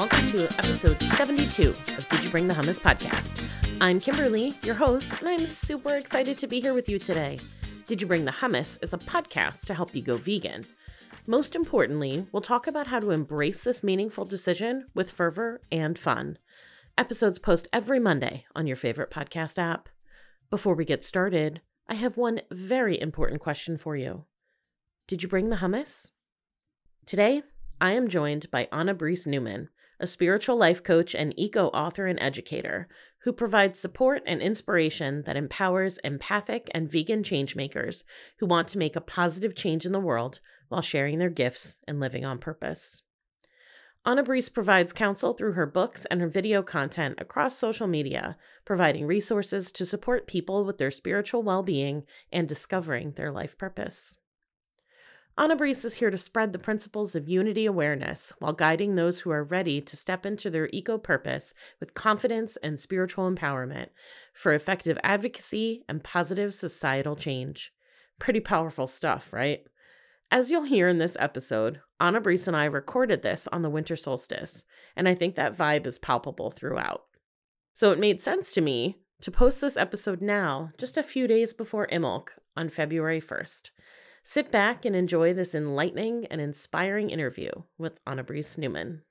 welcome to episode 72 of Did You Bring the Hummus podcast. I'm Kimberly, your host, and I'm super excited to be here with you today. Did You Bring the Hummus is a podcast to help you go vegan. Most importantly, we'll talk about how to embrace this meaningful decision with fervor and fun. Episodes post every Monday on your favorite podcast app. Before we get started, I have one very important question for you. Did you bring the hummus? Today, I am joined by Anna Brees Newman, a spiritual life coach and eco-author and educator who provides support and inspiration that empowers empathic and vegan changemakers who want to make a positive change in the world while sharing their gifts and living on purpose. Anna Brees provides counsel through her books and her video content across social media, providing resources to support people with their spiritual well-being and discovering their life purpose. Anna Brees is here to spread the principles of unity awareness while guiding those who are ready to step into their eco-purpose with confidence and spiritual empowerment for effective advocacy and positive societal change. Pretty powerful stuff, right? As you'll hear in this episode, Anna Brees and I recorded this on the winter solstice, and I think that vibe is palpable throughout. So it made sense to me to post this episode now, just a few days before Imbolc on February 1st. Sit back and enjoy this enlightening and inspiring interview with Anna Brees Newman.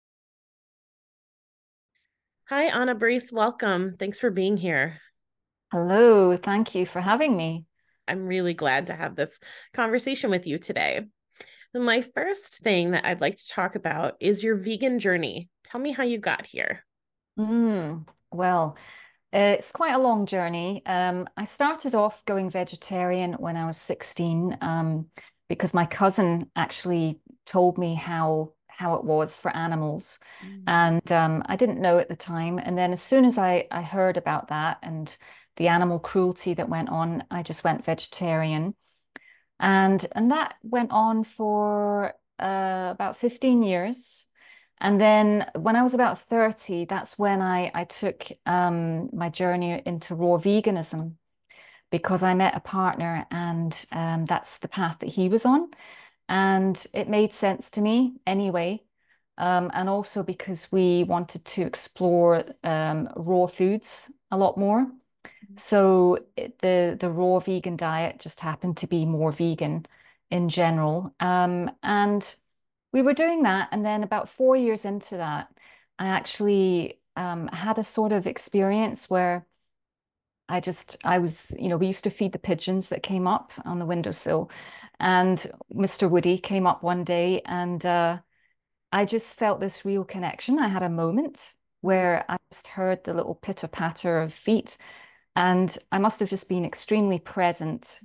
Hi, Anna Brees. Welcome. Thanks for being here. Hello. Thank you for having me. I'm really glad to have this conversation with you today. My first thing that I'd like to talk about is your vegan journey. Tell me how you got here. Well, it's quite a long journey. I started off going vegetarian when I was 16, because my cousin actually told me how it was for animals. And I didn't know at the time. And then as soon as I heard about that and the animal cruelty that went on, I just went vegetarian. And that went on for about 15 years. And then when I was about 30, that's when I took my journey into raw veganism because I met a partner and that's the path that he was on. And it made sense to me anyway. And also because we wanted to explore raw foods a lot more. So the raw vegan diet just happened to be more vegan in general. And we were doing that. And then about 4 years into that, I actually had a sort of experience where I was, we used to feed the pigeons that came up on the windowsill. And Mr. Woody came up one day and I just felt this real connection. I had a moment where I just heard the little pitter patter of feet. And I must have just been extremely present.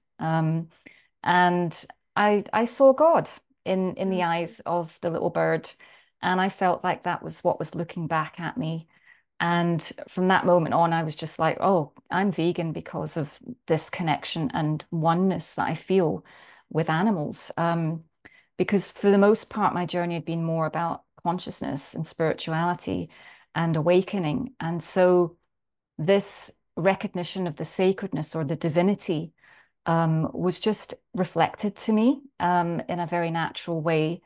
And I saw God in the eyes of the little bird. And I felt like that was what was looking back at me. And from that moment on, I was just like, oh, I'm vegan because of this connection and oneness that I feel with animals. Because for the most part, my journey had been more about consciousness and spirituality and awakening. And so this recognition of the sacredness or the divinity was just reflected to me in a very natural way.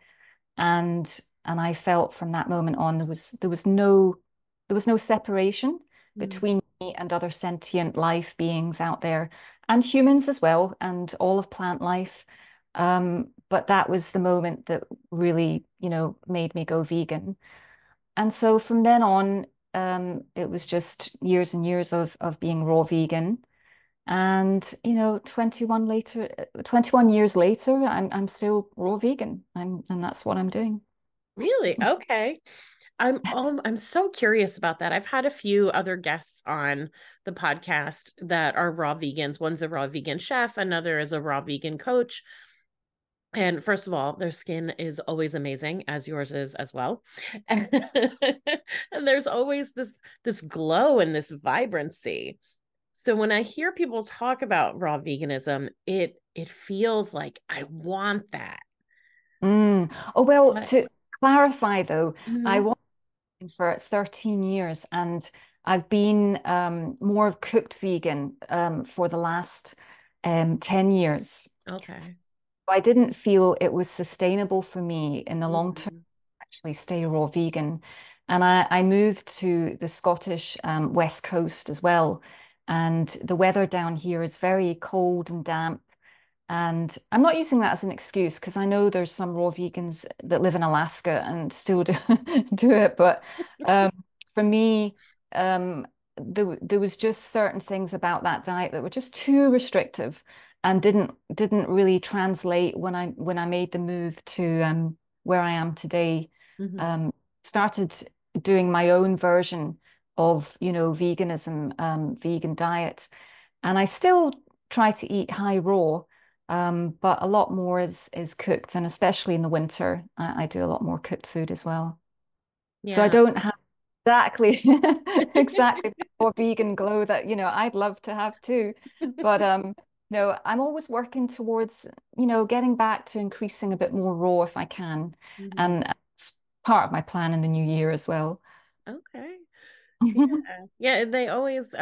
And I felt from that moment on there was no separation between me and other sentient life beings out there and humans as well and all of plant life. But that was the moment that really, made me go vegan. And so from then on, it was just years and years of being raw vegan. And 21 years later, I'm still raw vegan. And that's what I'm doing. Really? Okay. I'm so curious about that. I've had a few other guests on the podcast that are raw vegans. One's a raw vegan chef, another is a raw vegan coach. And first of all, their skin is always amazing, as yours is as well. And there's always this glow and this vibrancy. So when I hear people talk about raw veganism, it feels like I want that. Oh, well, But to clarify though, I Mhm. was for 13 years and I've been more of cooked vegan for the last 10 years. Okay. I didn't feel it was sustainable for me in the long term Mhm. to actually stay raw vegan. And I moved to the Scottish West Coast as well. And the weather down here is very cold and damp. And I'm not using that as an excuse because I know there's some raw vegans that live in Alaska and still do it. But um, for me, um, there was just certain things about that diet that were just too restrictive and didn't really translate when I made the move to where I am today. Hmm. Um, Started doing my own version of, veganism, vegan diet, and I still try to eat high raw, but a lot more is cooked, and especially in the winter, I do a lot more cooked food as well. So I Yeah. don't have exactly exactly the more vegan glow that I'd love to have too. But no, I'm always working towards getting back to increasing a bit more raw if I can, Hmm. and it's part of my plan in the new year as well. Okay. Yeah. Yeah, they always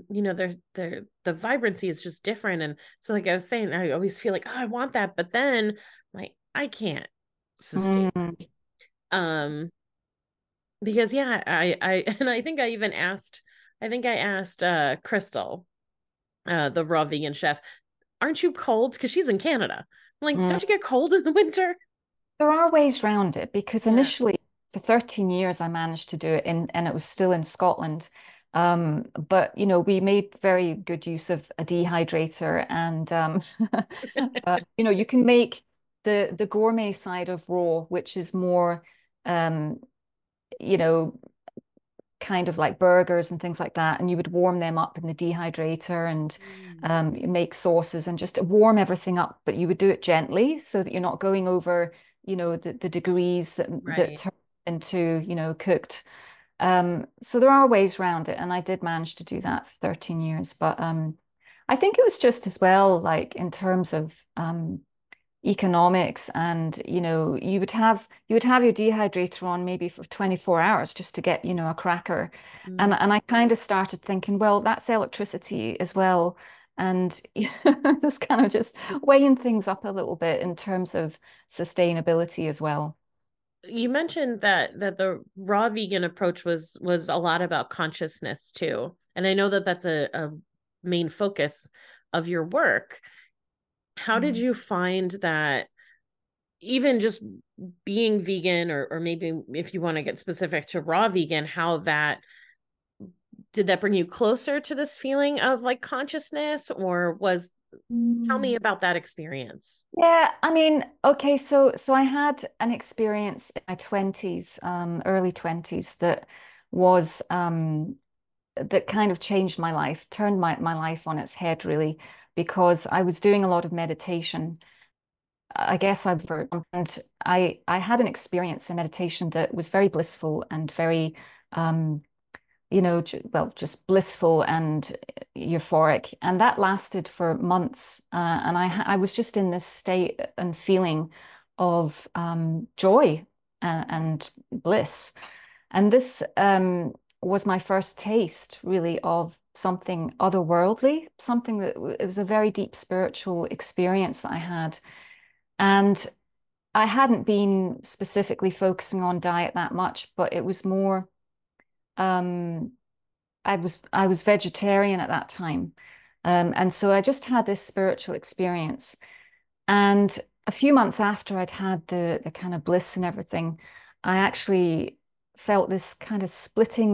the vibrancy is just different. And so like I was saying, I always feel like, oh, I want that, but then like I can't sustain. Mm, Um because yeah, I and I think I asked Crystal, the raw vegan chef, aren't you cold? Because she's in Canada. I'm like, mm. don't you get cold in the winter? There are ways around it because Yeah. initially for 13 years I managed to do it and it was still in Scotland. But we made very good use of a dehydrator and you can make the gourmet side of raw, which is more um, you know, kind of like burgers and things like that, and you would warm them up in the dehydrator and Mm. you make sauces and just warm everything up, but you would do it gently so that you're not going over, the degrees that Right. turn into, cooked. So there are ways around it, and I did manage to do that for 13 years. But I think it was just as well, like in terms of economics, and you would have your dehydrator on maybe for 24 hours just to get a cracker, Mm. and I kind of started thinking, well, that's electricity as well, and just kind of just weighing things up a little bit in terms of sustainability as well. You mentioned that the raw vegan approach was a lot about consciousness too, and I know that that's a main focus of your work. How did Mm. you find that even just being vegan, or maybe if you want to get specific to raw vegan, how that did that bring you closer to this feeling of like consciousness, or was tell me Mm. about that experience. Yeah, I mean, okay, so I had an experience in my 20s, early 20s was that kind of changed my life, turned my life on its head really, because I was doing a lot of meditation. I guess and I had an experience in meditation that was very blissful and very um well, just blissful and euphoric. And that lasted for months. And I was just in this state and feeling of joy and bliss. And this was my first taste, really, of something otherworldly, something that it was a very deep spiritual experience that I had. And I hadn't been specifically focusing on diet that much, but it was more um, I was vegetarian at that time. And so I just had this spiritual experience. And a few months after I'd had the kind of bliss and everything, I actually felt this kind of splitting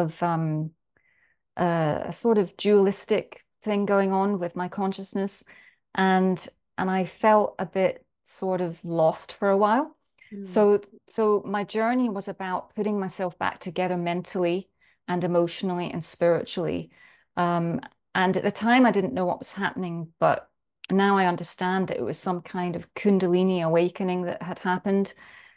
of a sort of dualistic thing going on with my consciousness. And and I felt a bit sort of lost for a while. Mm. So my journey was about putting myself back together mentally and emotionally and spiritually. Um, and at the time, I didn't know what was happening, but now I understand that it was some kind of Kundalini awakening that had happened.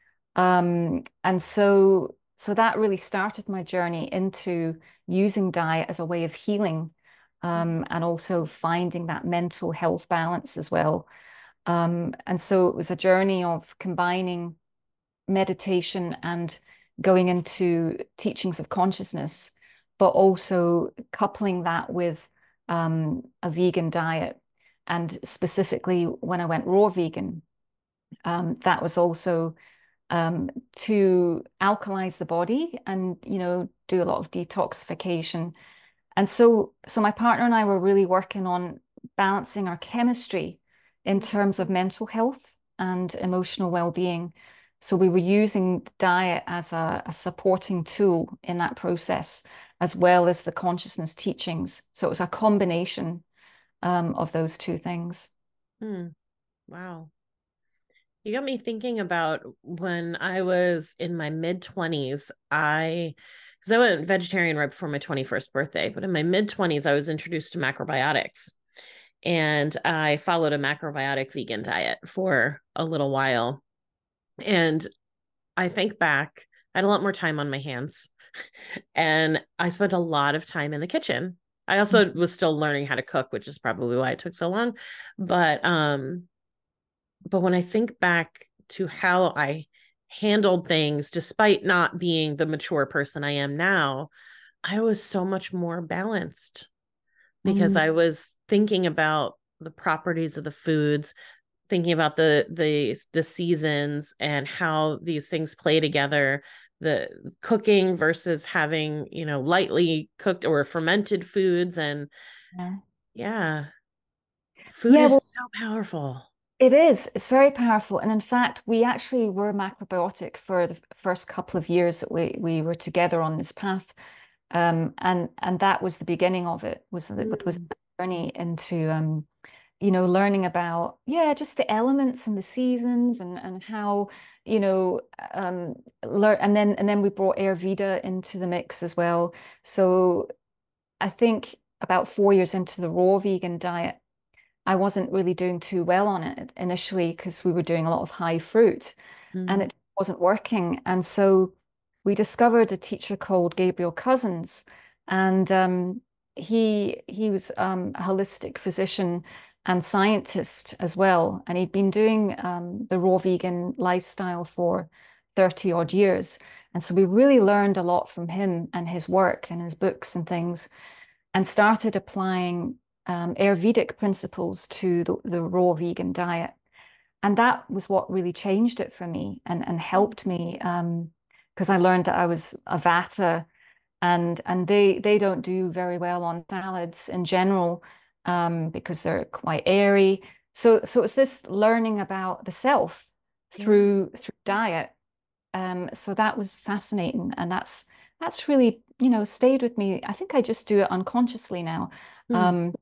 And so that really started my journey into using diet as a way of healing, and also finding that mental health balance as well. And so it was a journey of combining meditation and going into teachings of consciousness, but also coupling that with a vegan diet. And specifically, when I went raw vegan, that was also to alkalize the body and, do a lot of detoxification. And so my partner and I were really working on balancing our chemistry in terms of mental health and emotional well-being. So we were using diet as a supporting tool in that process, as well as the consciousness teachings. So it was a combination of those two things. Hmm. Wow. You got me thinking about when I was in my mid-20s. Because I went vegetarian right before my 21st birthday, but in my mid-20s, I was introduced to macrobiotics. And I followed a macrobiotic vegan diet for a little while. And I think back, I had a lot more time on my hands. And I spent a lot of time in the kitchen. I also was still learning how to cook, which is probably why it took so long. But when I think back to how I handled things, despite not being the mature person I am now, I was so much more balanced because Mm. I was thinking about the properties of the foods, thinking about the seasons and how these things play together, the cooking versus having, lightly cooked or fermented foods. And Yeah. yeah, food Yeah, is well, so powerful. it is. It's very powerful. And in fact, we actually were macrobiotic for the first couple of years that we were together on this path. And that was the beginning of it, was Mm. the journey into learning about, yeah, just the elements and the seasons and how, you know, learn and then we brought Ayurveda into the mix as well. So I think about 4 years into the raw vegan diet, I wasn't really doing too well on it initially because we were doing a lot of high fruit and Mm. it wasn't working. And so we discovered a teacher called Gabriel Cousens, and he was a holistic physician and scientist as well. And he'd been doing the raw vegan lifestyle for 30 odd years. And so we really learned a lot from him and his work and his books and things, and started applying Ayurvedic principles to the raw vegan diet. And that was what really changed it for me and helped me, because I learned that I was a Vata, and they don't do very well on salads in general, because they're quite airy. So it's this learning about the self Yeah. through diet. So that was fascinating, and that's really, stayed with me. I think I just do it unconsciously now. Mm. Um,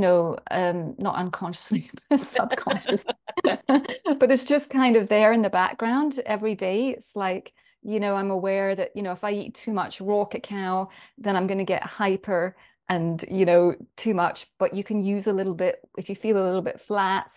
not unconsciously, subconscious. But it's just kind of there in the background every day. It's like, I'm aware that, if I eat too much raw cacao, then I'm going to get hyper and, too much. But you can use a little bit if you feel a little bit flat,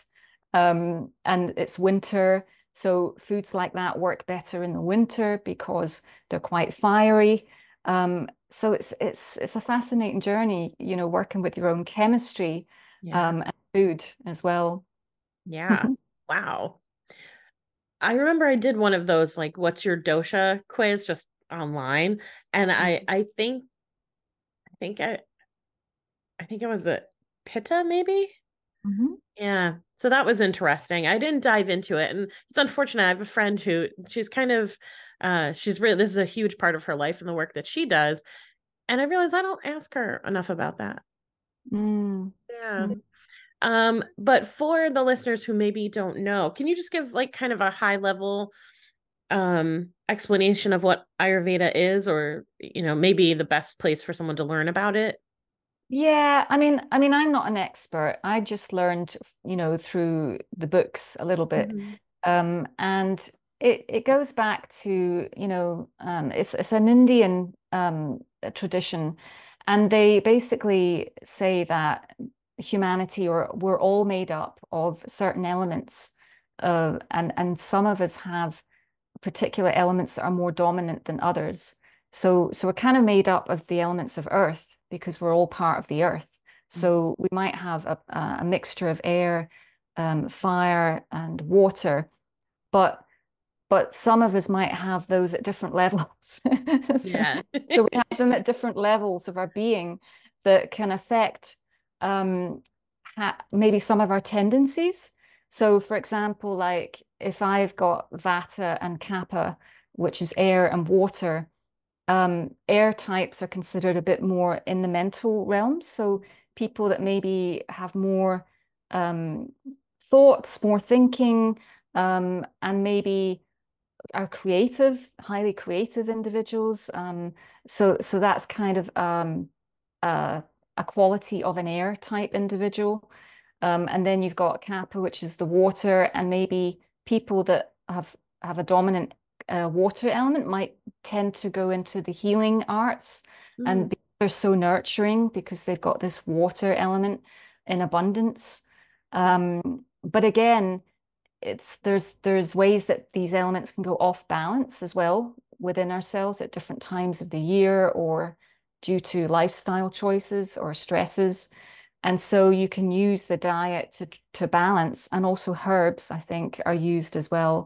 and it's winter. So foods like that work better in the winter because they're quite fiery. So it's a fascinating journey, working with your own chemistry, Yeah. and food as well. Yeah. Wow. I remember I did one of those, like, what's your dosha quiz just online. And I I think it was a Pitta, maybe. Mhm. Yeah. So that was interesting. I didn't dive into it. And it's unfortunate. I have a friend who she's kind of she's really, this is a huge part of her life and the work that she does. And I realize I don't ask her enough about that. Mm. Yeah. But for the listeners who maybe don't know, can you just give like kind of a high level explanation of what Ayurveda is, or maybe the best place for someone to learn about it? Yeah, I mean, I'm not an expert. I just learned, through the books a little bit. Mhm. And it goes back to, it's an Indian tradition, and they basically say that humanity, or we're all made up of certain elements, and some of us have particular elements that are more dominant than others. So we're kind of made up of the elements of earth because we're all part of the earth. So we might have a mixture of air, fire, and water, but some of us might have those at different levels. Yeah. So we have them at different levels of our being that can affect, maybe some of our tendencies. So, for example, like if I've got Vata and Kapha, which is air and water, air types are considered a bit more in the mental realm. So people that maybe have more um, thoughts, more thinking, and maybe are creative, highly creative individuals. So that's kind of uh, a quality of an air type individual. And then you've got Kappa, which is the water, and maybe people that have a dominant water element might tend to go into the healing arts, Mm. and they're so nurturing because they've got this water element in abundance. But again, there's ways that these elements can go off balance as well within ourselves at different times of the year or due to lifestyle choices or stresses. And so you can use the diet to balance, and also herbs, I think, are used as well,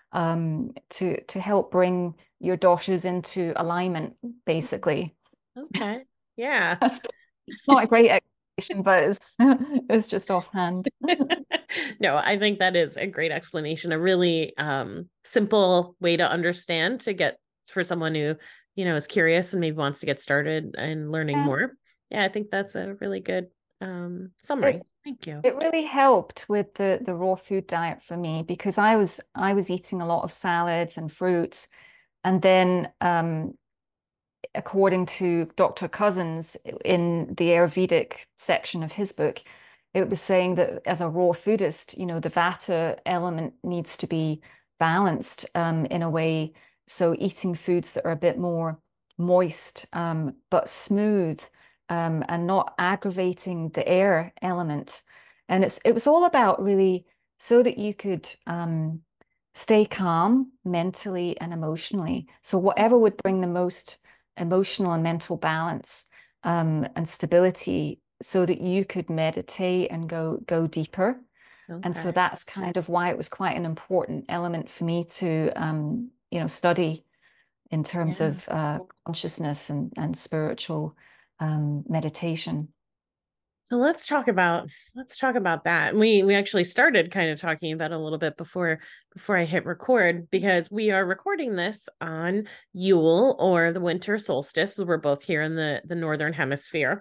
to help bring your doshas into alignment, basically. Okay. Yeah. It's not a great explanation, but it's just offhand. No, I think that is a great explanation, a really simple way to understand to get for someone who, is curious and maybe wants to get started and learning Yeah. more. Yeah, I think that's a really good summary. It's Thank you. It really helped with the raw food diet for me because I was eating a lot of salads and fruits, and then according to Dr. Cousins in the Ayurvedic section of his book, it was saying that as a raw foodist, the Vata element needs to be balanced in a way. So eating foods that are a bit more moist but smooth, and not aggravating the air element. And it was all about really so that you could stay calm mentally and emotionally. So whatever would bring the most emotional and mental balance and stability so that you could meditate and go deeper. And so Okay. that's kind of why it was quite an important element for me to study in terms Yeah. of consciousness and spiritual meditation. So let's talk about that. We actually started kind of talking about it a little bit before I hit record because we are recording this on Yule or the winter solstice. We're both here in the northern hemisphere.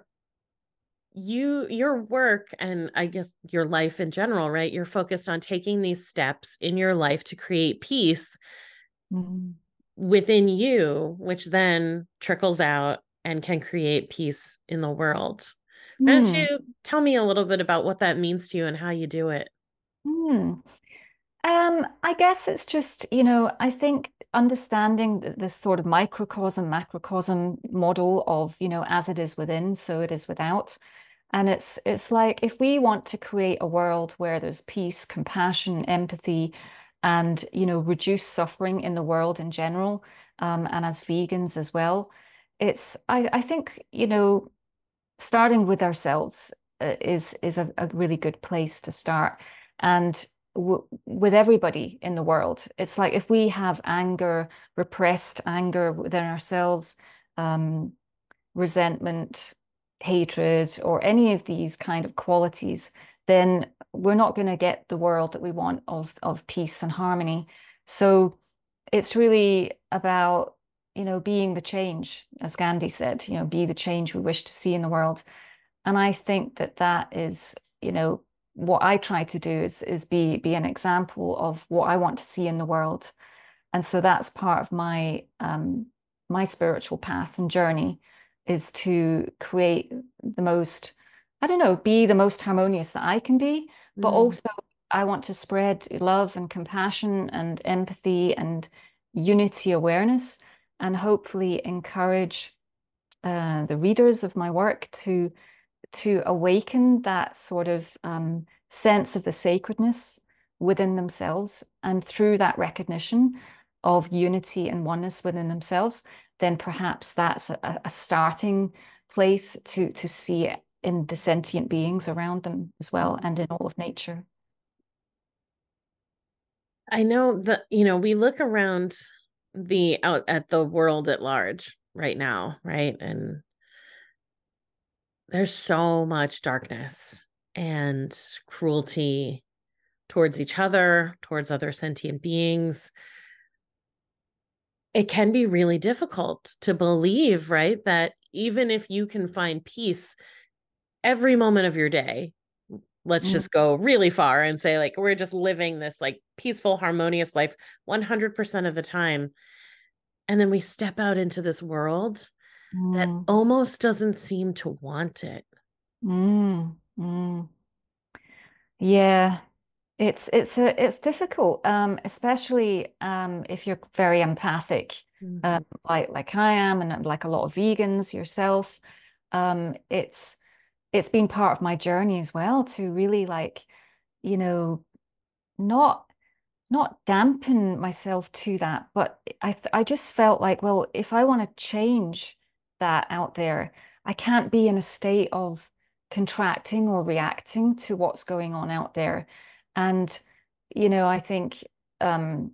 Your work and I guess your life in general, right? You're focused on taking these steps in your life to create peace Mm. within you, which then trickles out and can create peace in the world. Why don't Hmm. you tell me a little bit about what that means to you and how you do it? Hmm. I guess it's just, I think understanding this sort of microcosm, macrocosm model of, as it is within, so it is without. And it's like if we want to create a world where there's peace, compassion, empathy, and reduce suffering in the world in general, and as vegans as well, I think starting with ourselves is a really good place to start, and with everybody in the world. It's like if we have anger, repressed anger within ourselves, um, resentment, hatred, or any of these kind of qualities, then we're not going to get the world that we want of peace and harmony. So it's really about, being the change, as Gandhi said, be the change we wish to see in the world. And I think that that is, what I try to do is be an example of what I want to see in the world. And so that's part of my spiritual path and journey is to create the most, I don't know, be the most harmonious that I can be, but Mm. also I want to spread love and compassion and empathy and unity awareness, and hopefully encourage the readers of my work to awaken that sort of sense of the sacredness within themselves. And through that recognition of unity and oneness within themselves, then perhaps that's a starting place to see it in the sentient beings around them as well and in all of nature. I know that, we look around the out at the world at large right now, right? And there's so much darkness and cruelty towards each other, towards other sentient beings, it can be really difficult to believe, right? That even if you can find peace every moment of your day, let's Mm, just go really far and say, like, we're just living this like peaceful, harmonious life 100% of the time. And then we step out into this world that mm, almost doesn't seem to want it. mm, mm. Yeah, it's difficult, especially if you're very empathic, Mhm. like I am, and like a lot of vegans yourself. It's been part of my journey as well to really like, you know, not not dampen myself to that, but I just felt like, well, if I want to change that out there, I can't be in a state of contracting or reacting to what's going on out there. And, I think, um,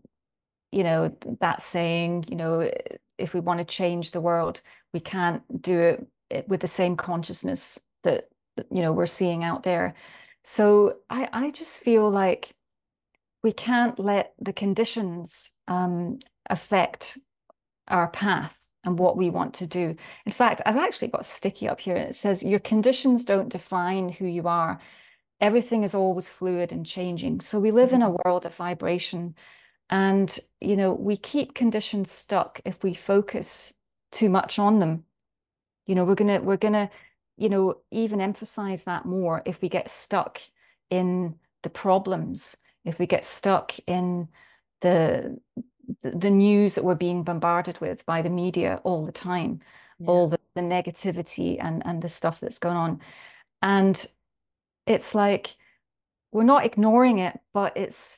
that saying, if we want to change the world, we can't do it with the same consciousness that, we're seeing out there. So I just feel like we can't let the conditions affect our path and what we want to do. In fact, I've actually got sticky up here. It says, your conditions don't define who you are. Everything is always fluid and changing. So we live in a world of vibration. And, we keep conditions stuck if we focus too much on them. We're gonna, even emphasize that more if we get stuck in the problems, if we get stuck in the the news that we're being bombarded with by the media all the time, Yeah. all the negativity and the stuff that's going on. And it's like we're not ignoring it, but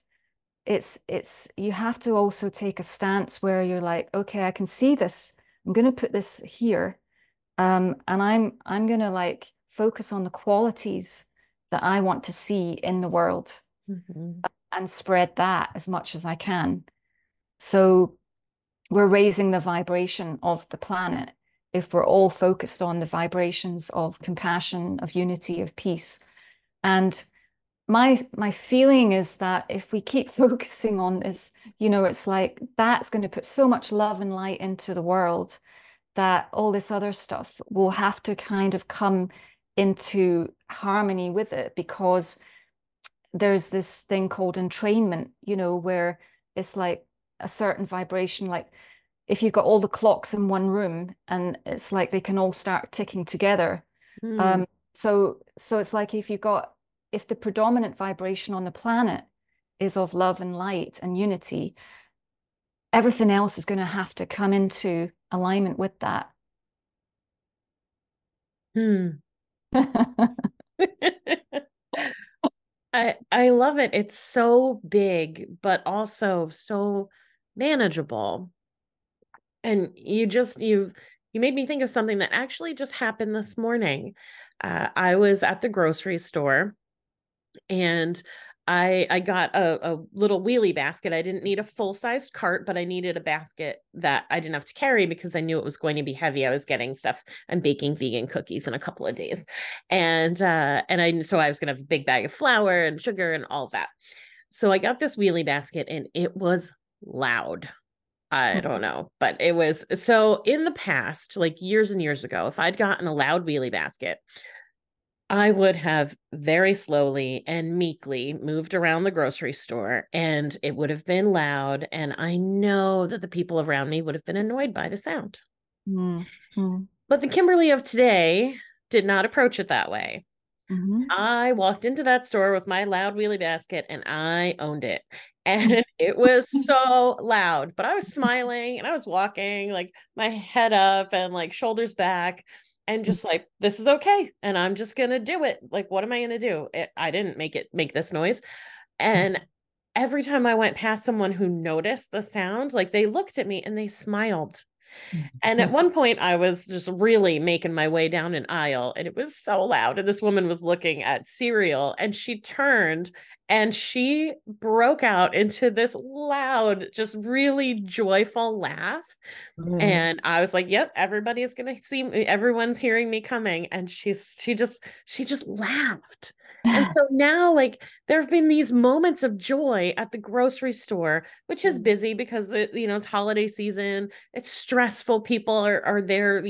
it's you have to also take a stance where you're like, okay, I can see this. I'm going to put this here. And I'm gonna like focus on the qualities that I want to see in the world Mhm. and spread that as much as I can. So we're raising the vibration of the planet if we're all focused on the vibrations of compassion, of unity, of peace. And my feeling is that if we keep focusing on this, it's like that's going to put so much love and light into the world that all this other stuff will have to kind of come into harmony with it because there's this thing called entrainment, where it's like a certain vibration, like if you've got all the clocks in one room and it's like they can all start ticking together. Mm. So it's like if the predominant vibration on the planet is of love and light and unity, everything else is going to have to come into alignment with that. Hmm. I love it. It's so big, but also so manageable. And you made me think of something that actually just happened this morning. I was at the grocery store and I got a little wheelie basket. I didn't need a full-sized cart, but I needed a basket that I didn't have to carry because I knew it was going to be heavy. I was getting stuff. I'm baking vegan cookies in a couple of days. And I was gonna have a big bag of flour and sugar and all that. So I got this wheelie basket and it was loud. I don't know, but it was so in the past, like years and years ago, if I'd gotten a loud wheelie basket, I would have very slowly and meekly moved around the grocery store and it would have been loud. And I know that the people around me would have been annoyed by the sound. Mm, mm, But the Kimberly of today did not approach it that way. mhm, I walked into that store with my loud wheelie basket and I owned it. And it was so loud, but I was smiling and I was walking like my head up and like shoulders back and just like, this is okay. And I'm just going to do it. Like, what am I going to do? I didn't make this noise. And every time I went past someone who noticed the sound, like they looked at me and they smiled. And at one point, I was just really making my way down an aisle and it was so loud. And this woman was looking at cereal and she turned And she broke out into this loud, just really joyful laugh. Mm. And I was like, yep, everybody's gonna see me, everyone's hearing me coming. And she just laughed. And so now, like, there have been these moments of joy at the grocery store, which is Mm. busy because it's holiday season, it's stressful. People are there,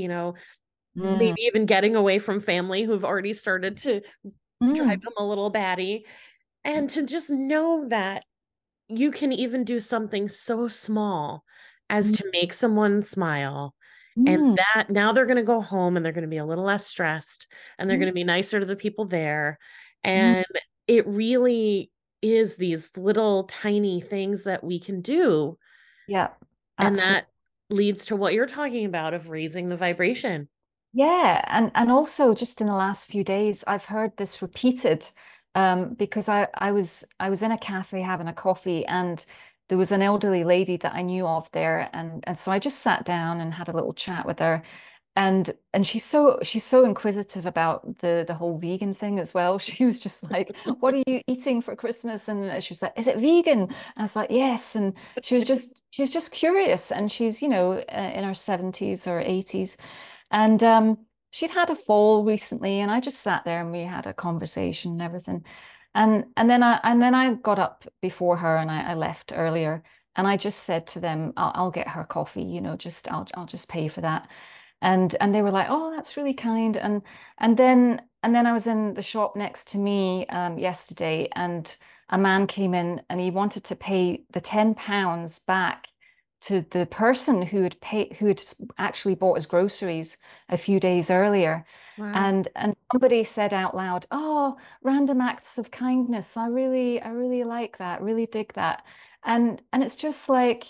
maybe Mm. even getting away from family who've already started to drive Mm. them a little batty. And to just know that you can even do something so small as Mm. to make someone smile. And Mm. that now they're going to go home and they're going to be a little less stressed and they're Mm. going to be nicer to the people there. Mm. And it really is these little tiny things that we can do. Yeah, And absolutely. that leads to what you're talking about of raising the vibration. Yeah, and also just in the last few days, I've heard this repeated because I was in a cafe having a coffee, and there was an elderly lady that I knew of there, and so I just sat down and had a little chat with her, and she's so inquisitive about the whole vegan thing as well. She was just like, "What are you eating for Christmas?" And she was like, "Is it vegan?" I was like, "Yes," and she was just curious, and she's in her 70s or 80s. And she'd had a fall recently, and I just sat there and we had a conversation and everything. And then I got up before her, and I left earlier. And I just said to them, I'll get her coffee, just I'll just pay for that. And they were like, "Oh, that's really kind." And then I was in the shop next to me yesterday, and a man came in and he wanted to pay the £10 back to the person who had actually bought his groceries a few days earlier. Wow. And somebody said out loud, "Oh, random acts of kindness. I really like that, really dig that." And it's just like,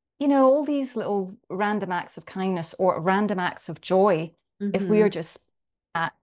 all these little random acts of kindness or random acts of joy, if we are Hmm. just at,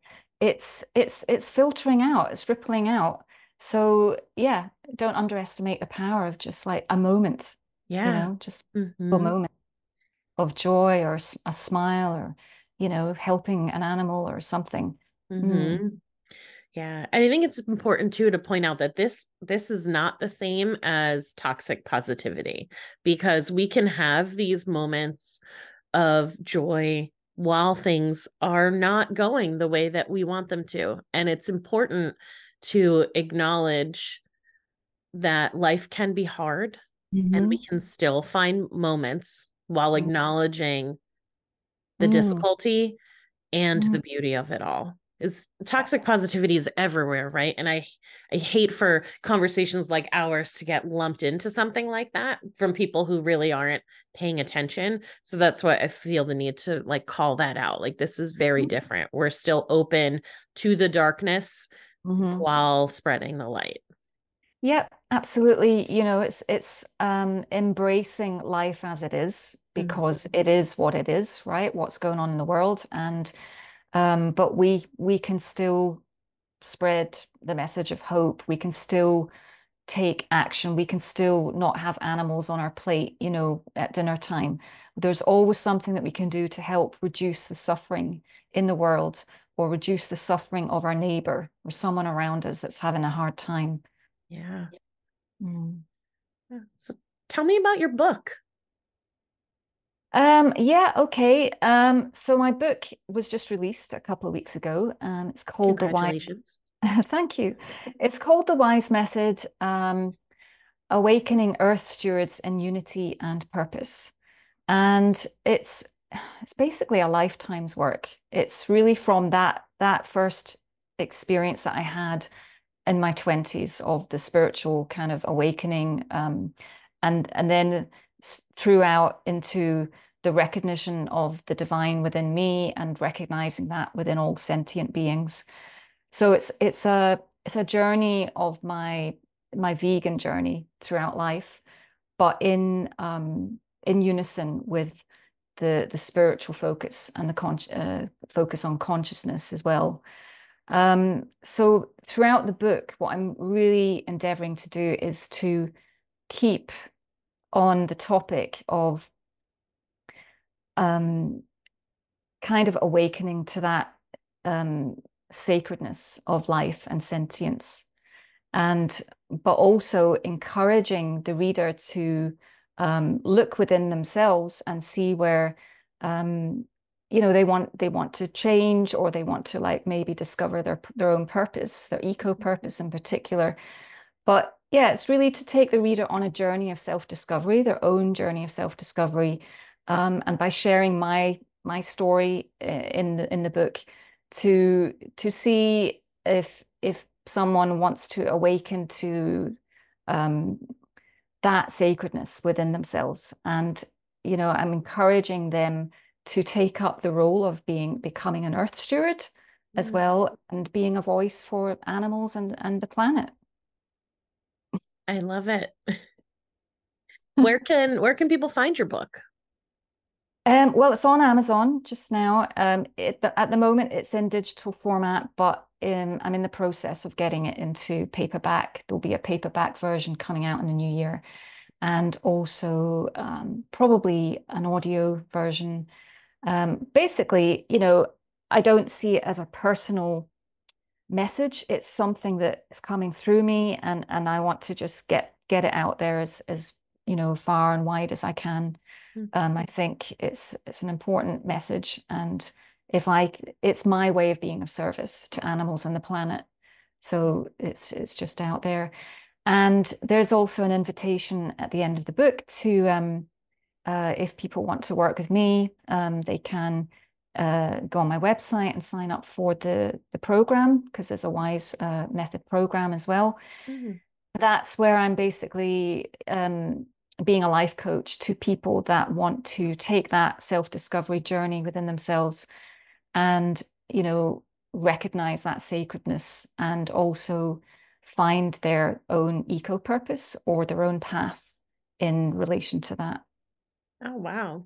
it's filtering out, it's rippling out. So yeah, don't underestimate the power of just like a moment, Yeah. just a Hmm. moment of joy or a smile or, helping an animal or something. Mm. Hmm. Yeah. And I think it's important too to point out that this is not the same as toxic positivity, because we can have these moments of joy while things are not going the way that we want them to. And it's important to acknowledge that life can be hard and we Hmm. can still find moments while acknowledging the Mm. difficulty and Mm. the beauty of it all. Is toxic positivity is everywhere, right? And I hate for conversations like ours to get lumped into something like that from people who really aren't paying attention. So that's why I feel the need to like call that out. Like, this is very different. We're still open to the darkness Mm-hmm. while spreading the light. Yep, absolutely. It's embracing life as it is Mhm. because it is what it is, right? What's going on in the world, and but we can still spread the message of hope. We can still take action. We can still not have animals on our plate, at dinner time. There's always something that we can do to help reduce the suffering in the world or reduce the suffering of our neighbor or someone around us that's having a hard time. Yeah. Mm. Yeah. So tell me about your book. Yeah, okay. So my book was just released a couple of weeks ago. It's called The Wise. Congratulations. Thank you. It's called The Wise Method, Awakening Earth Stewards in Unity and Purpose. And it's basically a lifetime's work. It's really from that first experience that I had in my 20s of the spiritual kind of awakening, and then throughout into the recognition of the divine within me and recognizing that within all sentient beings. So it's a journey of my vegan journey throughout life, but in unison with the spiritual focus and the focus on consciousness as well. So throughout the book, what I'm really endeavoring to do is to keep on the topic of um, kind of awakening to that um, sacredness of life and sentience. and but also encouraging the reader to look within themselves and see where um, they want to change, or they want to like maybe discover their own purpose, their eco purpose in particular. But yeah, it's really to take the reader on a journey of self-discovery, their own journey of self-discovery, and by sharing my story in the book, to see if someone wants to awaken to um, that sacredness within themselves. And I'm encouraging them to take up the role of becoming an earth steward as Mm. well, and being a voice for animals and the planet. I love it. Where can people find your book? Well, it's on Amazon just now. At the moment, it's in digital format, but I'm in the process of getting it into paperback. There'll be a paperback version coming out in the new year, and also probably an audio version. Basically, I don't see it as a personal message. It's something that is coming through me, and I want to just get it out there as far and wide as I can. Mm. I think it's an important message, and it's my way of being of service to animals and the planet. So it's just out there. And there's also an invitation at the end of the book to if people want to work with me, they can go on my website and sign up for the program, because there's a WISE method program as well. Mhm. That's where I'm basically being a life coach to people that want to take that self-discovery journey within themselves, and recognize that sacredness, and also find their own eco purpose or their own path in relation to that. Oh, wow.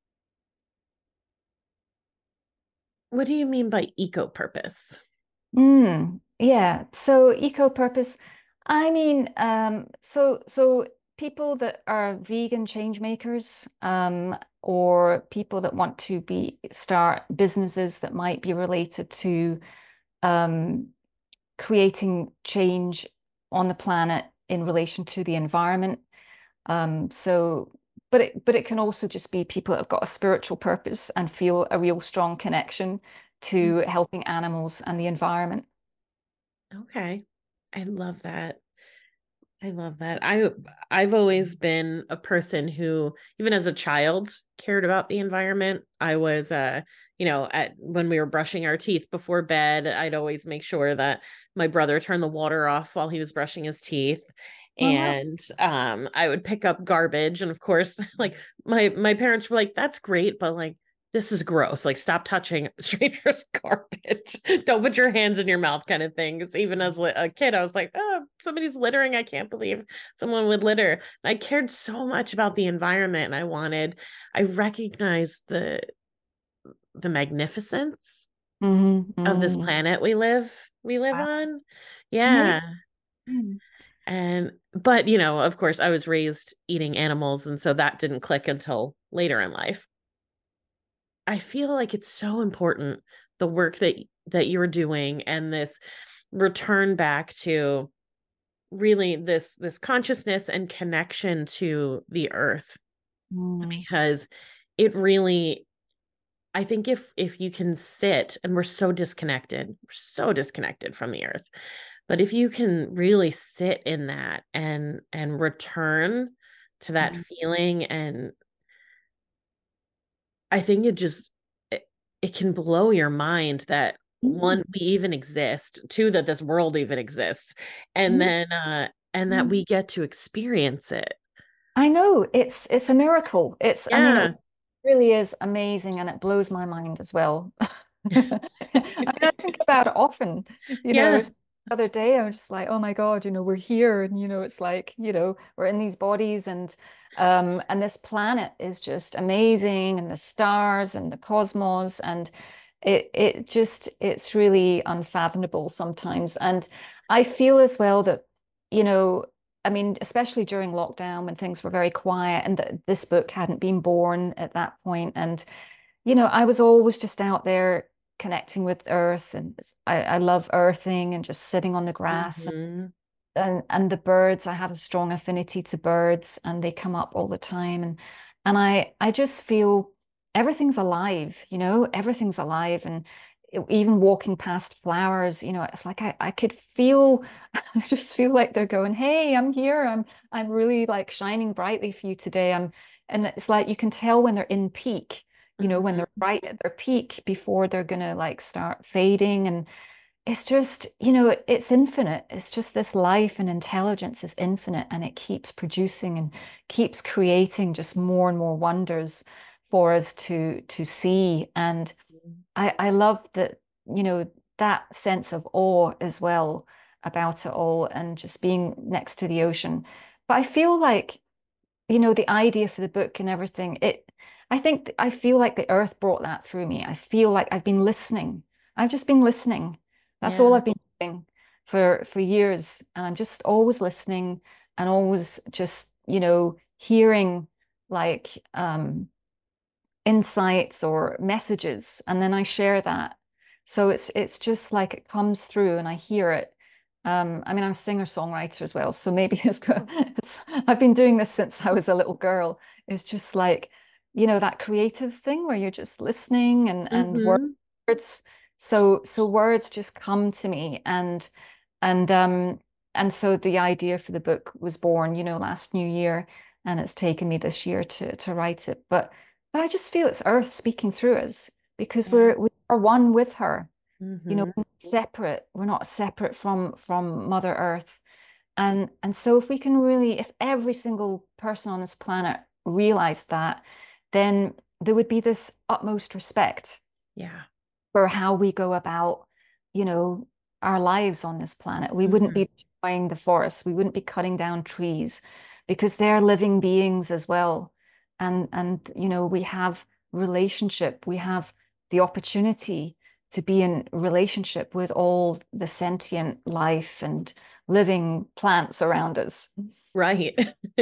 What do you mean by eco purpose? Yeah. So eco purpose, I mean, so people that are vegan change makers, or people that want to start businesses that might be related to um, creating change on the planet in relation to the environment. So, but it can also just be people that have got a spiritual purpose and feel a real strong connection to helping animals and the environment. Okay. I love that. I love that. I've always been a person who, even as a child, cared about the environment. I was at when we were brushing our teeth before bed, I'd always make sure that my brother turned the water off while he was brushing his teeth. Oh, wow. And I would pick up garbage. And of course, like my parents were like, that's great, but like this is gross. Like, stop touching strangers' garbage. Don't put your hands in your mouth, kind of thing. It's even as a kid, I was like, oh, somebody's littering. I can't believe someone would litter. And I cared so much about the environment, and I recognized the magnificence of this Mm-hmm. planet we live Wow. on. Amazing. Yeah. And but of course, I was raised eating animals, and so that didn't click until later in life. I feel like it's so important, the work that you're doing, and this return back to really this consciousness and connection to the earth, Mm. because it really, I think, if you can sit, and we're so disconnected from the earth, but if you can really sit in that and return to that Mm. feeling, and I think it can blow your mind that, one, Mm. we even exist, two, that this world even exists, and Mm. then and that Mm. we get to experience it. I know it's a miracle. I mean, it Yeah. really is amazing, and it blows my mind as well. I mean, I think about it often. Yeah. The other day I was just like, oh my God, we're here, and it's like, we're in these bodies, and this planet is just amazing, and the stars and the cosmos, and it's really unfathomable sometimes. And I feel as well that, you know, I mean, especially during lockdown when things were very quiet, and this book hadn't been born at that point, and I was always just out there connecting with earth, and I love earthing and just sitting on the grass, Hmm. and the birds, I have a strong affinity to birds, and they come up all the time, and I just feel everything's alive, everything's alive, and even walking past flowers, it's like I could feel, I just feel like they're going, "Hey, I'm here. I'm really like shining brightly for you today." And it's like you can tell when they're in peak, when they're Mhm. right at their peak before they're gonna like start fading. And it's just, it's infinite. It's just this life and intelligence is infinite, and it keeps producing and keeps creating just more and more wonders for us to see. And I love that, that sense of awe as well about it all, and just being next to the ocean. But I feel like, the idea for the book and everything, I feel like the earth brought that through me. I feel like I've been listening. I've just been listening. That's all Yeah. I've been doing for years. And I'm just always listening, and always just, hearing like insights or messages, and then I share that. So it's just like it comes through and I hear it. I mean, I'm a singer-songwriter as well, so maybe I've been doing this since I was a little girl. It's just like, that creative thing where you're just listening, and Hmm. words. So words just come to me, and and so the idea for the book was born, last New Year, and it's taken me this year to write it. But I just feel it's Earth speaking through us, because Yeah. we are one with her. Hmm. We're not separate. We're not separate from Mother Earth. And so if we can really, if every single person on this planet realized that, then there would be this utmost respect Yeah. for how we go about, you know, our lives on this planet. We wouldn't Hmm. be destroying the forests. We wouldn't be cutting down trees, because they're living beings as well. And we have relationship. We have the opportunity to be in relationship with all the sentient life and living plants around us. Right.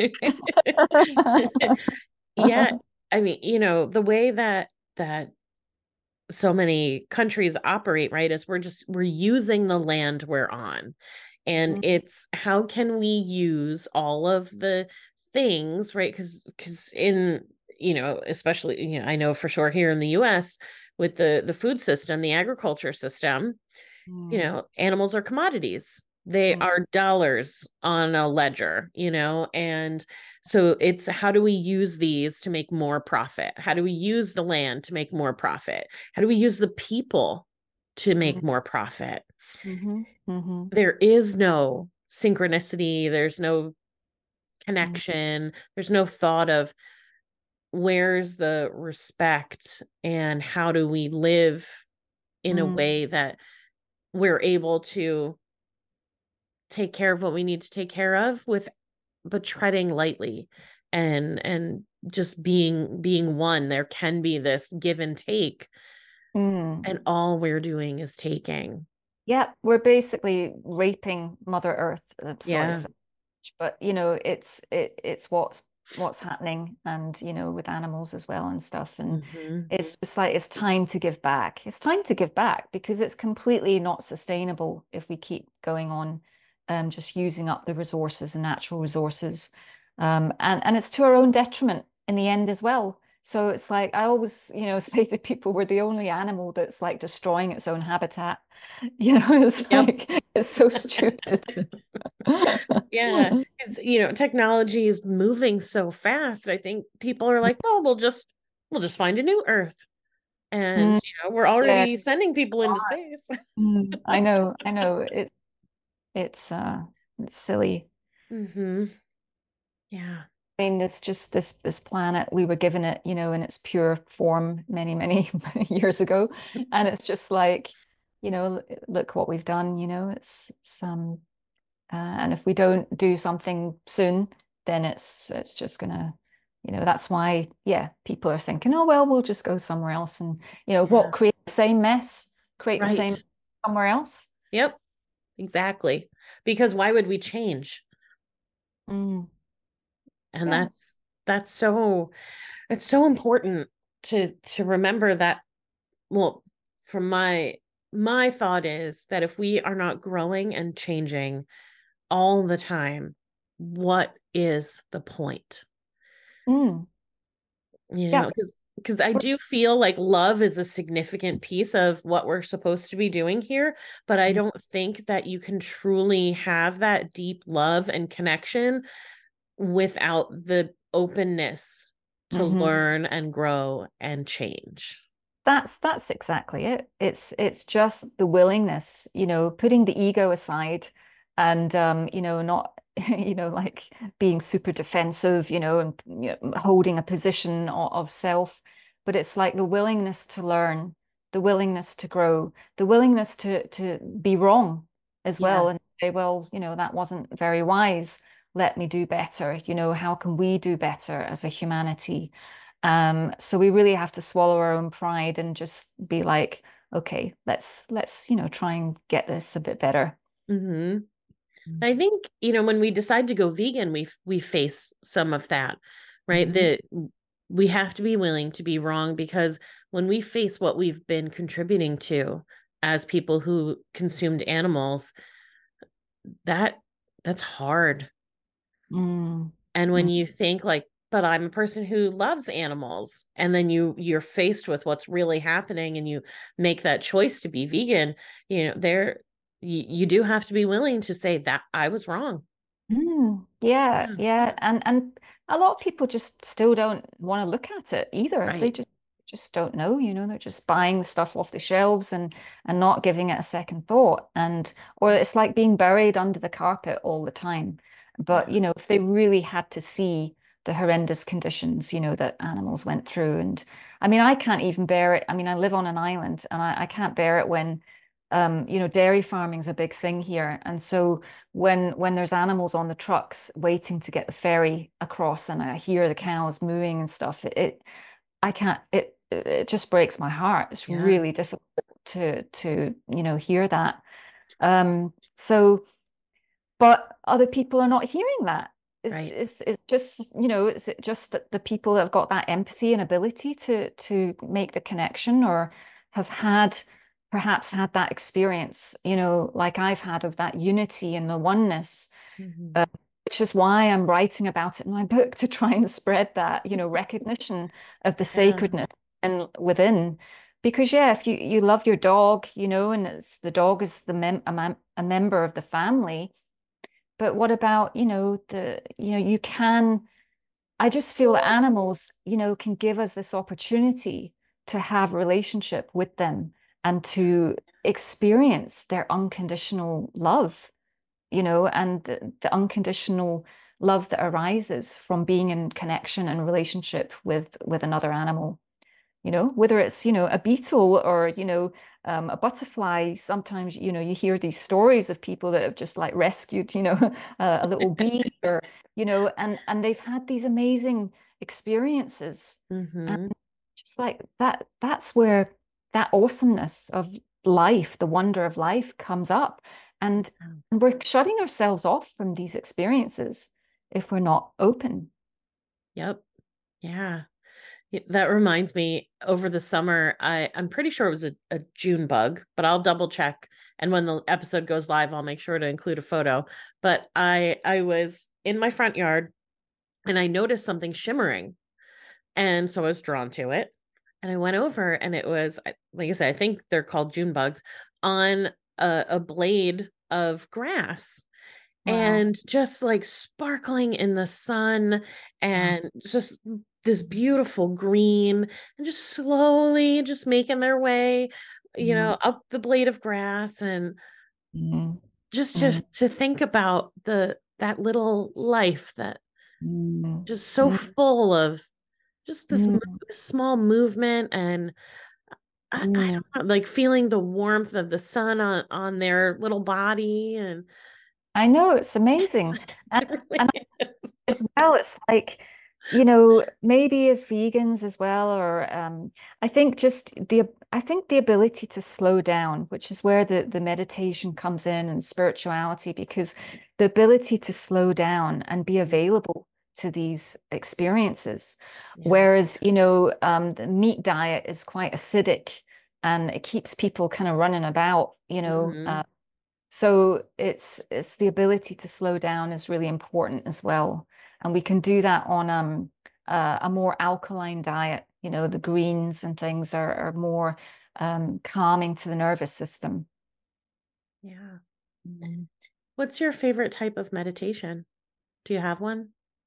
Yeah. I mean, the way that so many countries operate, right, is we're using the land we're on. And it's how can we use all of the things, right? Because in, especially, I know for sure here in the US with the food system, the agriculture system, Mm, animals are commodities. They mm, are dollars on a ledger, and so it's how do we use these to make more profit? How do we use the land to make more profit? How do we use the people to mm, make more profit? mhm, mhm, There is no synchronicity, there's no mm, connection, there's no thought of where's the respect and how do we live in a mm, way that we're able to take care of what we need to take care of with but treading lightly and just being one. There can be this give and take, mm. and all we're doing is taking. Yeah, we're basically raping Mother Earth. Sorry Yeah. for, but it's what's happening, and with animals as well and stuff. And Hmm. it's just like it's time to give back. It's time to give back, because it's completely not sustainable if we keep going on, just using up the resources and natural resources, and it's to our own detriment in the end as well. So it's like I always, say to people, we're the only animal that's like destroying its own habitat. It's Yep. like it's so stupid. Yeah. It's, technology is moving so fast. I think people are like, oh, we'll just find a new Earth. And Mm, we're yeah, already sending people into space. I know, I know. It's it's silly. Hmm. Yeah. I mean, this just this planet, we were given it, in its pure form many, many years ago. And it's just like, look what we've done, and if we don't do something soon, then it's just gonna, that's why, yeah, people are thinking, oh well, we'll just go somewhere else, and what, Yeah. create the same mess, create the same Right. somewhere else. Yep. Exactly. Because why would we change? Mm, And yeah. that's so it's so important to remember that. Well, from my thought is that if we are not growing and changing, all the time, what is the point? Mm. You Yeah. know, because I do feel like love is a significant piece of what we're supposed to be doing here, but I don't think that you can truly have that deep love and connection without the openness to Mm-hmm. learn and grow and change. That's exactly it. It's just the willingness, putting the ego aside and not like being super defensive, and holding a position of self, but it's like the willingness to learn, the willingness to grow, the willingness to be wrong as well and Yes. say, well, that wasn't very wise. Let me do better. How can we do better as a humanity? So we really have to swallow our own pride and just be like, okay, let's try and get this a bit better. Mm-hmm. Mm. I think, when we decide to go vegan, we face some of that, right? Mhm. That we have to be willing to be wrong, because when we face what we've been contributing to as people who consumed animals, that that's hard. Mm. And when Mm. you think like, but I'm a person who loves animals, and then you're faced with what's really happening and you make that choice to be vegan, there you do have to be willing to say that I was wrong. Yeah, Yeah. yeah, and a lot of people just still don't want to look at it either. They Right. just don't know, they're just buying stuff off the shelves and not giving it a second thought. And or it's like being buried under the carpet all the time. But, Yeah. if they really had to see the horrendous conditions, that animals went through. And I mean, I can't even bear it. I mean, I live on an island and I can't bear it when dairy farming is a big thing here. And so when there's animals on the trucks waiting to get the ferry across and I hear the cows mooing and stuff, I can't it just breaks my heart. It's Yeah. really difficult to hear that. So but other people are not hearing that. Right. It's just, is it just that the people that have got that empathy and ability to make the connection or have had perhaps had that experience, like I've had of that unity and the oneness, Mhm. uh, which is why I'm writing about it in my book to try and spread that, recognition of the Yeah. sacredness and within. Because yeah, if you love your dog, and it's the dog is a member of the family, but what about, you can, I just feel that animals, can give us this opportunity to have relationship with them and to experience their unconditional love, and the unconditional love that arises from being in connection and relationship with another animal, whether it's, a beetle or, a butterfly. Sometimes, you hear these stories of people that have just like rescued, a little bee or, and they've had these amazing experiences. And Hmm. just like that's where that awesomeness of life, the wonder of life comes up. And we're shutting ourselves off from these experiences if we're not open. Yep. Yeah. That reminds me, over the summer, I'm pretty sure it was a June bug, but I'll double check. And when the episode goes live, I'll make sure to include a photo. But I was in my front yard and I noticed something shimmering. And so I was drawn to it. And I went over and it was, like I said, I think they're called June bugs, on a blade of grass, Wow. and just like sparkling in the sun, Wow. and just this beautiful green, and just slowly just making their way, Mm, up the blade of grass. And mm, just mm, to think about that little life that mm, just so mm, full of just mm, this small movement. And I mm. don't know, like feeling the warmth of the sun on their little body. And I know it's amazing. And it really and is. as well, it's like, maybe as vegans as well, or I think the ability to slow down, which is where the meditation comes in and spirituality, because the ability to slow down and be available to these experiences. Yeah. Whereas, the meat diet is quite acidic and it keeps people kind of running about, Hmm. So it's the ability to slow down is really important as well. And we can do that on a more alkaline diet. You know, the greens and things are more calming to the nervous system. Yeah. Mhm. What's your favorite type of meditation? Do you have one?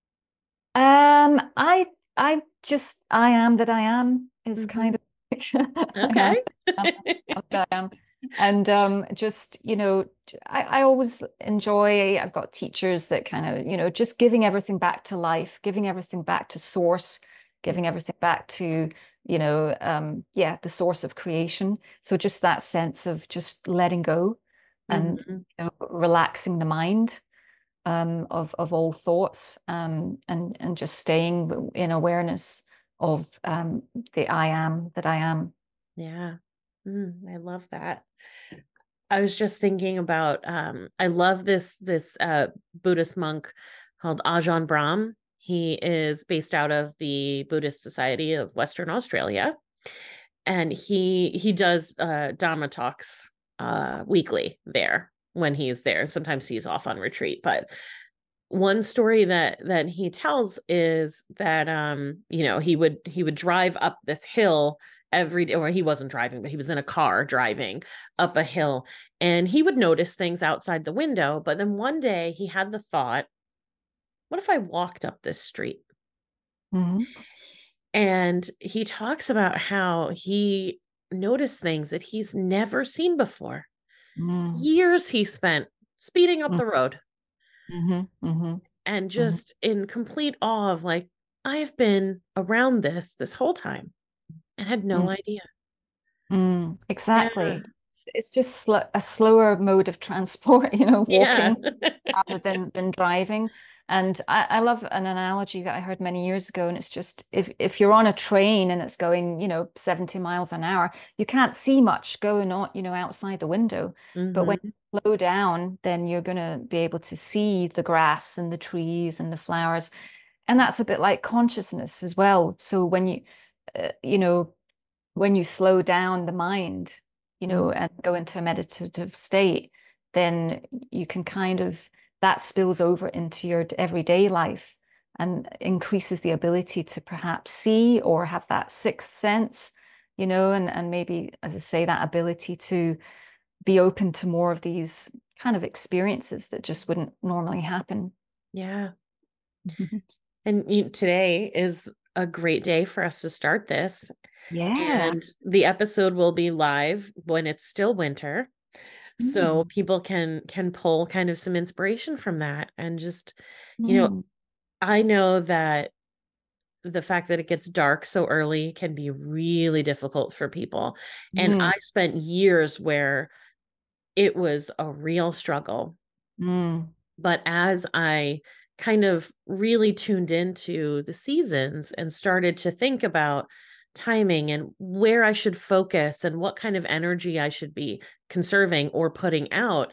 I just I am that I am is Hmm. kind of I Okay. am that I am. And just, you know, I always enjoy, I've got teachers that kind of, you know, just giving everything back to life, giving everything back to source, giving everything back to, you know, yeah, the source of creation. So just that sense of just letting go and, Hmm. you know, relaxing the mind of all thoughts and just staying in awareness of the I am that I am. Yeah. I love that. I was just thinking about I love this Buddhist monk called Ajahn Brahm. He is based out of the Buddhist Society of Western Australia, and he does Dharma talks weekly there when he's there. Sometimes he's off on retreat, but one story that he tells is that he would drive up this hill every day, or he wasn't driving, but he was in a car driving up a hill, and he would notice things outside the window. But then one day he had the thought, what if I walked up this street? Mhm. And he talks about how he noticed things that he's never seen before. Mm. Years he spent speeding up Mm. the road Mhm. Mhm. and Mhm. just in complete awe of like, I've been around this whole time and had Mm. no idea. Yeah. Exactly. It's just a slower mode of transport, you know, Yeah. walking rather than driving. And I love an analogy that I heard many years ago, and it's just if you're on a train and it's going, you know, 70 miles an hour, you can't see much going on, you know, outside the window. But when Hmm. you slow down, then you're going to be able to see the grass and the trees and the flowers. And that's a bit like consciousness as well. So you know, when you slow down the mind, you know, and go into a meditative state, then you can kind of, that spills over into your everyday life and increases the ability to perhaps see or have that sixth sense, you know, and maybe, as I say, that ability to be open to more of these kind of experiences that just wouldn't normally happen. Yeah. And today is a great day for us to start this. Yeah. And the episode will be live when it's still winter. So Mm. people can pull kind of some inspiration from that and just, you know, Mm. I know that the fact that it gets dark so early can be really difficult for people. And Mm. I spent years where it was a real struggle. Mm. But as I kind of really tuned into the seasons and started to think about timing and where I should focus and what kind of energy I should be conserving or putting out,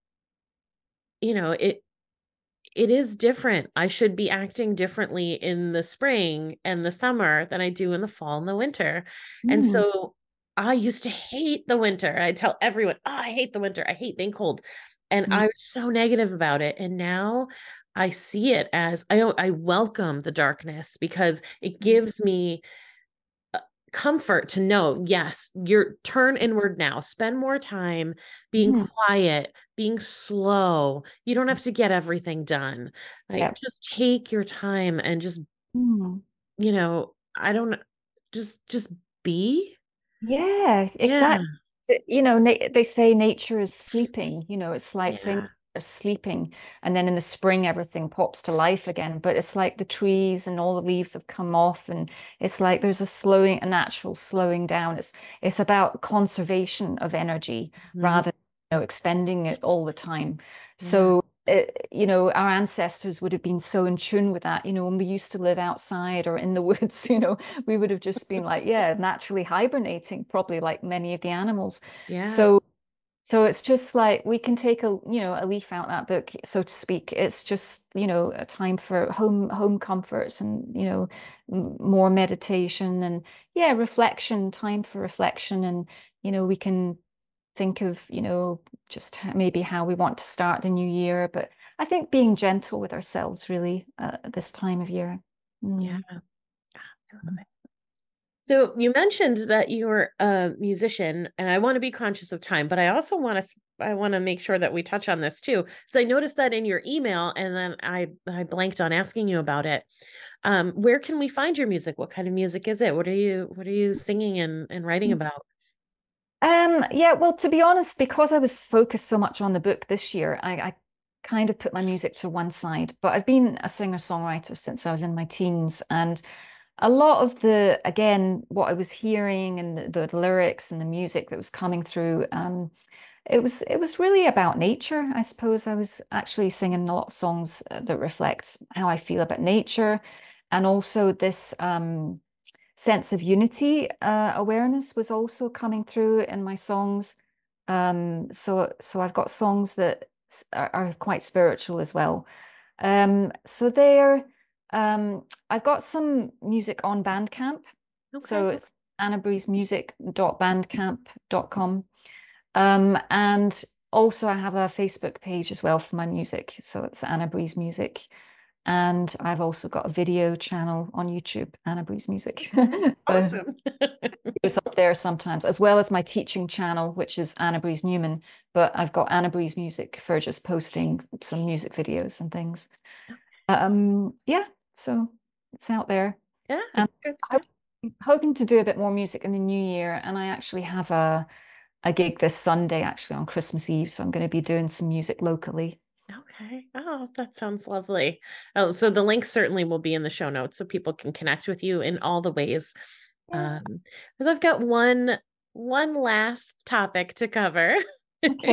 it is different. I should be acting differently in the spring and the summer than I do in the fall and the winter. And Mm. so I used to hate the winter. I tell everyone, oh, I hate the winter. I hate being cold. And Mm. I was so negative about it. And now I see it as I welcome the darkness because it Mm. gives me comfort to know, yes, you're turn inward now. Spend more time being Mm. quiet, being slow. You don't have to get everything done. Like Yeah. just take your time and just, Mm. I don't just be. Yes, Yeah. exactly. You know, na they say nature is sleeping. You know, it's like things Yeah. are sleeping, and then in the spring everything pops to life again. But it's like the trees and all the leaves have come off, and it's like there's a natural slowing down. It's about conservation of energy Mhm. rather than, you know, expending it all the time. Yeah. So you know, our ancestors would have been so in tune with that. You know, when we used to live outside or in the woods, you know, we would have just been like, yeah, naturally hibernating, probably like many of the animals. Yeah. So, so it's just like we can take you know, a leaf out that book, so to speak. It's just, you know, a time for home comforts and, you know, more meditation and yeah, reflection, time for reflection. And, you know, we can think of, just maybe how we want to start the new year. But I think being gentle with ourselves really at this time of year. Yeah. I love it. So you mentioned that you were a musician, and I want to be conscious of time, but I also want to make sure that we touch on this too. So I noticed that in your email, and then I blanked on asking you about it. Where can we find your music? What kind of music is it? What are you singing and writing about? Yeah, well, to be honest, because I was focused so much on the book this year, I kind of put my music to one side. But I've been a singer-songwriter since I was in my teens, and a lot of again, what I was hearing and the lyrics and the music that was coming through, it was really about nature. I suppose I was actually singing a lot of songs that reflect how I feel about nature, and also this sense of unity awareness was also coming through in my songs. So I've got songs that are quite spiritual as well. So there, I've got some music on Bandcamp. So Okay. it's annabreezemusic.bandcamp.com. And also I have a Facebook page as well for my music. So it's Anna Breeze Music. And I've also got a video channel on YouTube, Anna Breeze Music. Awesome. It's up there sometimes, as well as my teaching channel, which is Anna Breeze Newman. But I've got Anna Breeze Music for just posting some music videos and things. Yeah, so it's out there. Yeah, And good I'm stuff. hoping to do a bit more music in the new year. And I actually have a gig this Sunday, actually on Christmas Eve. So I'm going to be doing some music locally. Okay. Oh, that sounds lovely. Oh, so the link certainly will be in the show notes so people can connect with you in all the ways. Yeah. Because I've got one last topic to cover. Okay.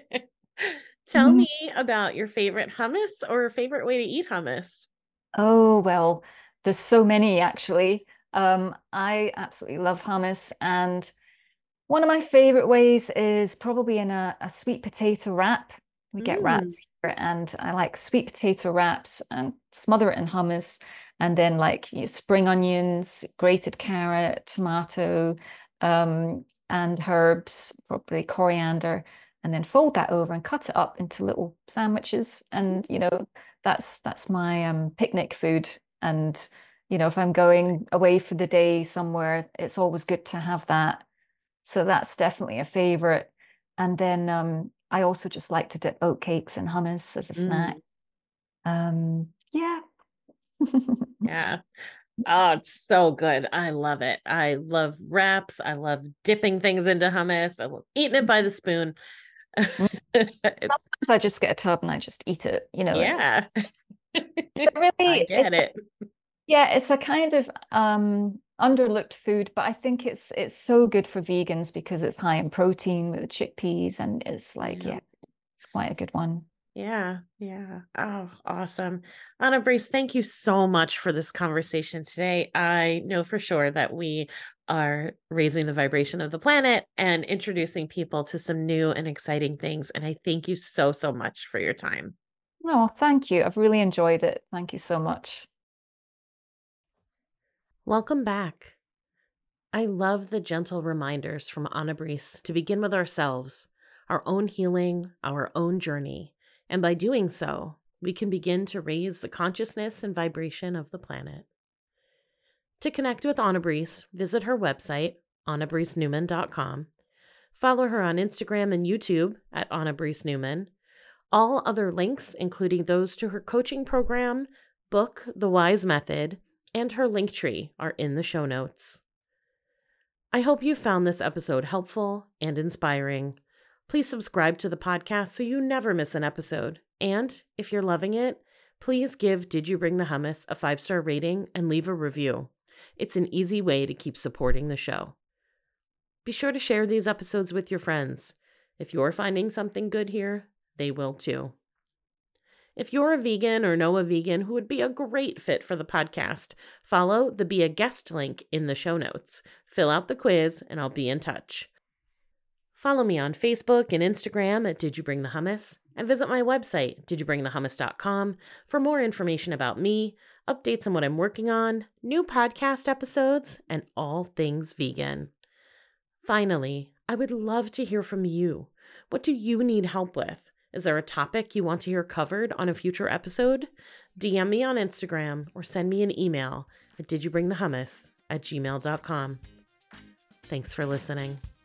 Tell me about your favorite hummus or favorite way to eat hummus. Oh, well, there's so many actually. I absolutely love hummus. And one of my favorite ways is probably in a sweet potato wrap. We get Mm. wraps here, and I like sweet potato wraps and smother it in hummus. And then, like, spring onions, grated carrot, tomato, and herbs, probably coriander, and then fold that over and cut it up into little sandwiches. And, that's my picnic food. And, if I'm going away for the day somewhere, it's always good to have that. So that's definitely a favorite. And then I also just like to dip oat cakes in hummus as a snack. Mm. Yeah. Yeah. Oh, it's so good. I love it. I love wraps. I love dipping things into hummus. I love eating it by the spoon. It's, Sometimes I just get a tub and I just eat it. yeah. It's a I really, get it. yeah, it's a kind of underlooked food, but I think it's so good for vegans because it's high in protein with the chickpeas, and it's like, Yeah. yeah, it's quite a good one. Yeah. Yeah. Oh, awesome. Anna Breeze, thank you so much for this conversation today. I know for sure that we are raising the vibration of the planet and introducing people to some new and exciting things. And I thank you so, so much for your time. Oh, thank you. I've really enjoyed it. Thank you so much. Welcome back. I love the gentle reminders from Anna Breeze to begin with ourselves, our own healing, our own journey. And by doing so, we can begin to raise the consciousness and vibration of the planet. To connect with Anna Breeze, visit her website, annabreezenewman.com. Follow her on Instagram and YouTube at Anna Breeze Newman. All other links, including those to her coaching program, book, The Wise Method, and her Linktree, are in the show notes. I hope you found this episode helpful and inspiring. Please subscribe to the podcast so you never miss an episode. And if you're loving it, please give Did You Bring the Hummus a 5-star rating and leave a review. It's an easy way to keep supporting the show. Be sure to share these episodes with your friends. If you're finding something good here, they will too. If you're a vegan or know a vegan who would be a great fit for the podcast, follow the Be a Guest link in the show notes. Fill out the quiz and I'll be in touch. Follow me on Facebook and Instagram at Did You Bring the Hummus, and visit my website, didyouBringTheHummus.com, for more information about me, updates on what I'm working on, new podcast episodes, and all things vegan. Finally, I would love to hear from you. What do you need help with? Is there a topic you want to hear covered on a future episode? DM me on Instagram or send me an email at didyoubringthehummus@gmail.com. Thanks for listening.